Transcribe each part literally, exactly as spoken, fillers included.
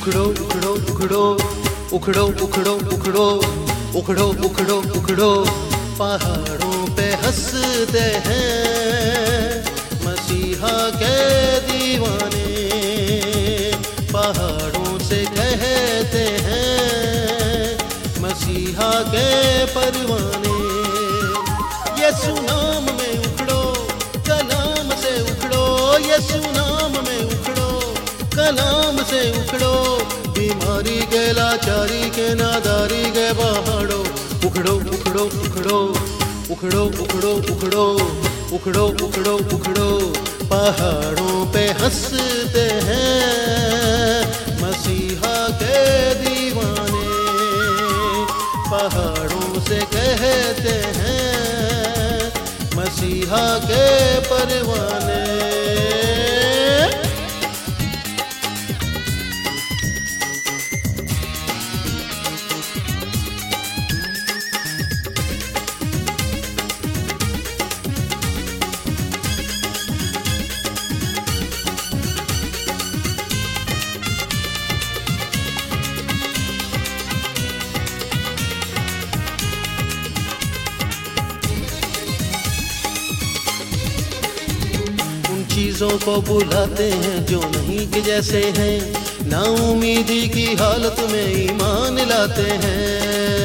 उखड़ो उखड़ो उखड़ो उखड़ो उखड़ो उखड़ो उखड़ो उखड़ो उखड़ो पहाड़ों पे हंसते हैं मसीहा के दीवाने, पहाड़ों से कहते हैं मसीहा के परवाने। यीशु नाम में उखड़ो कलाम से उखड़ो, यीशु नाम में उखड़ो कलाम से उखड़ो, बीमारी के लाचारी के नादारी के पहाड़ों उखड़ो उखड़ो उखड़ो उखड़ो उखड़ो उखड़ो उखड़ो उखड़ो उखड़ो पहाड़ों पे हंसते हैं मसीहा के दीवाने, पहाड़ों से कहते हैं मसीहा के परवाने। चीजों को बुलाते हैं जो नहीं के जैसे हैं, नाउमीदी की हालत में ईमान लाते हैं।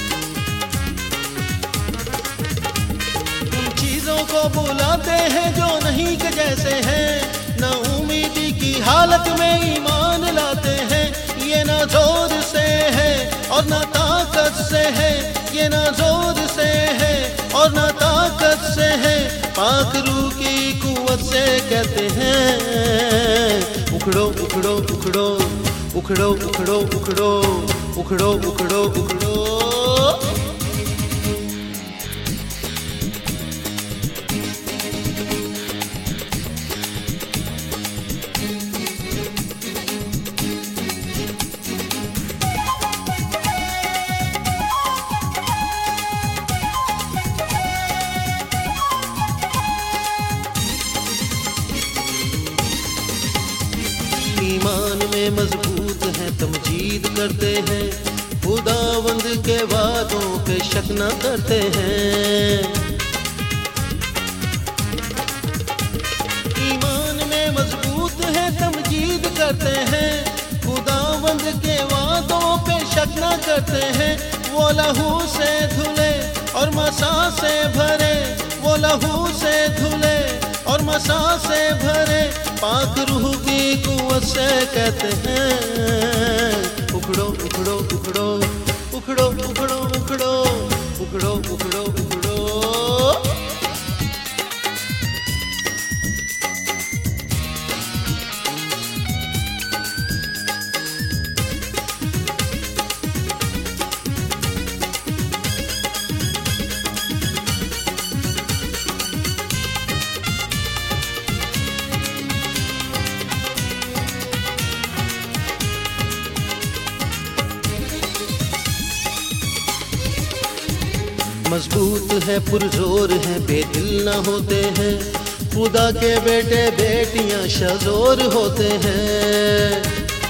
उन चीजों को बुलाते हैं जो नहीं के जैसे हैं, नाउमीदी की हालत में ईमान लाते हैं। ये ना जोर से है और ना ताकत से है, ये ना जोर से है और ना ताकत से है, पाक रूह की कुव्वत से कहते हैं उखड़ो उखड़ो उखड़ो उखड़ो उखड़ो उखड़ो उखड़ो उखड़ो उखड़ो। ईमान में मजबूत हैं तमजीद करते हैं, खुदावंद के वादों पे शक न करते हैं। ईमान में मजबूत हैं तमजीद करते हैं, खुदावंद के वादों पे शक न करते हैं। वो लहू से धुले और मसा से भरे, वो लहू से धुले और मसा से भरे, पाक रूह की कुव्वत से कहते हैं उखड़ो उखड़ो उखड़ो उखड़ो उखड़ो उखड़ो उखड़ो उखड़ो उखड़ो। मजबूत है पुरजोर है बेदिल न होते हैं, खुदा के बेटे बेटियां शजोर होते हैं।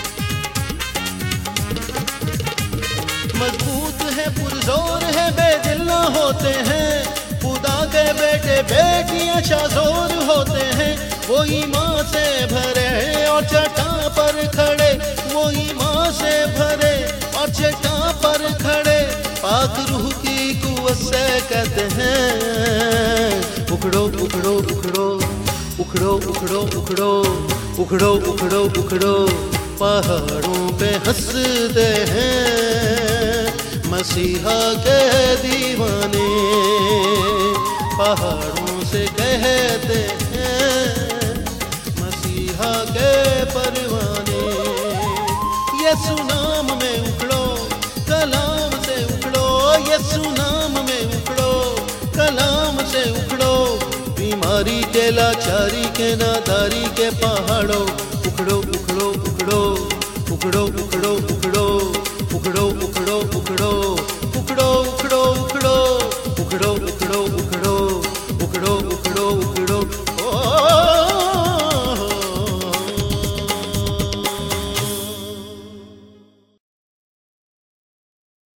मजबूत है पुरजोर है बेदिल न होते हैं, खुदा के बेटे बेटियां शजोर होते हैं। वो ईमान से भरे और चट्टान पर खड़े, वो ईमान से भरे और चट्टान पर खड़े, पाक रूह की कुव्वत से कहते हैं उखड़ो उखड़ो उखड़ो उखड़ो उखड़ो उखड़ो उखड़ो उखड़ो उखड़ो पहाड़ों पे हंसते हैं मसीहा के दीवाने, पहाड़ों से कहते हैं मसीहा के परवाने। यीशु नाम में उखड़ो कलाम से उखड़ो, यीशु नाम में उखड़ो कलाम से उखड़ो, बीमारी के लाचारी के नादारी के पहाड़ों उखड़ो उखड़ो उखड़ो उखड़ो उखड़ो उखड़ो उखड़ो उखड़ो उखड़ो उखड़ो उखड़ो उखड़ो उखड़ो उखड़ो उखड़ो।